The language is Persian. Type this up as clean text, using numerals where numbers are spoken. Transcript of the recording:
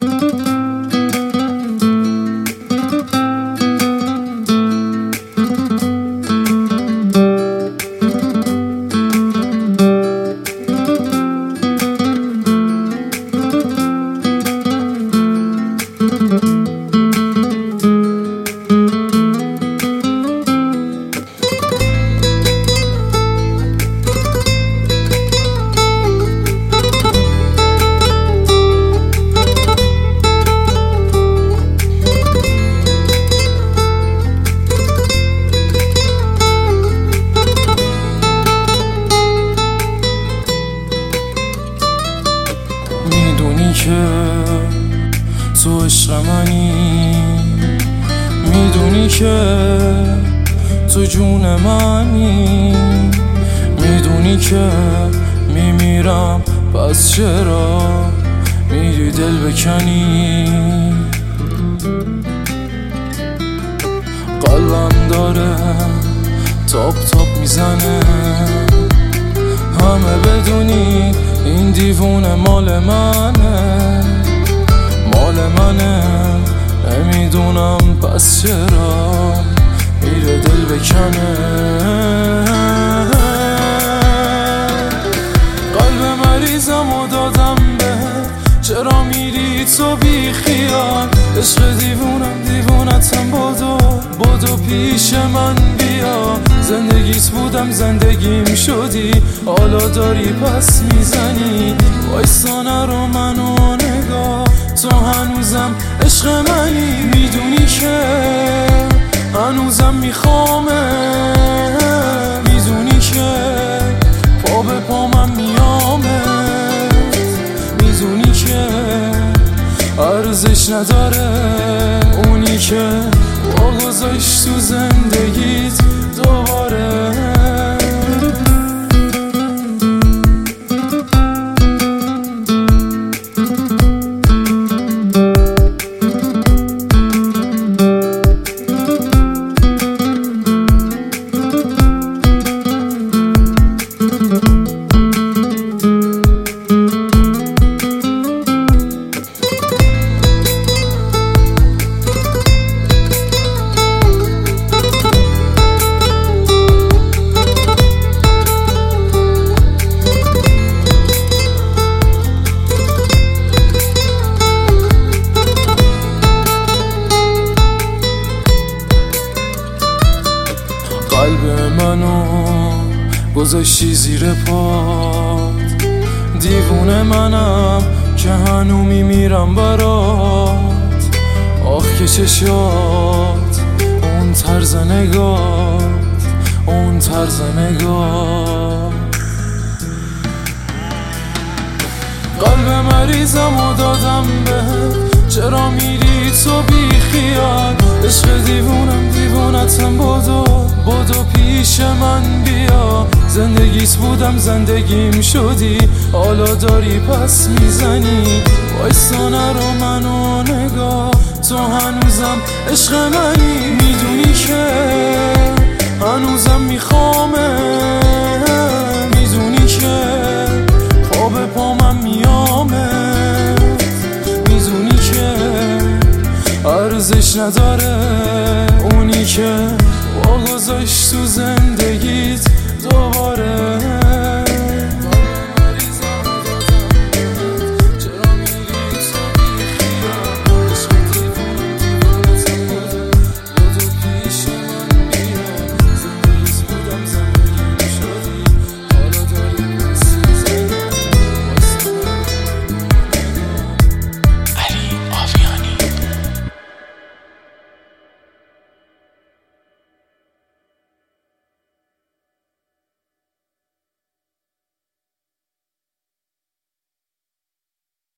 میدونی که تو عشق منی، میدونی که تو جون منی، میدونی که میمیرم پس چرا میری دل بکنی. قلبم داره تاپ تاپ میزنه، همه بدونی این دیوونه مال منه، مال منه. نمیدونم پس چرا میره دل بکنه. قلب مریضم و دادم به، چرا میری تو بی خیال؟ عشق دیوونتم بدو پیش من بیا. زندگیت بودم زندگیم شدی، حالا داری پس میزنی. وایسا نرو منو نگاه، تو هنوزم عشق منی. میدونی که هنوزم میخوامه، میدونی که پا به پا من میامه، میدونی که ارزش نداره اونی که با گذاشت تو زندگیت دوباره. قلب منو گذاشتی زیر پات، دیوونه منم که هنو میمیرم برات. آخ که چشات، اون طرز نگات، اون طرز نگات. قلب مریضم و دادم به، چرا میری تو بی خیال؟ عشق دیوونتم بدو پیش من بیا. زندگیت بودم زندگیم شدی، حالا داری پس میزنی. وایسا نرو منو نگاه، تو هنوزم عشق منی. میدونی که هنوزم میخوامه، میدونی که پا به پا من میامه، میدونی که ارزش نداره اونی که با گذاشت تو زندگی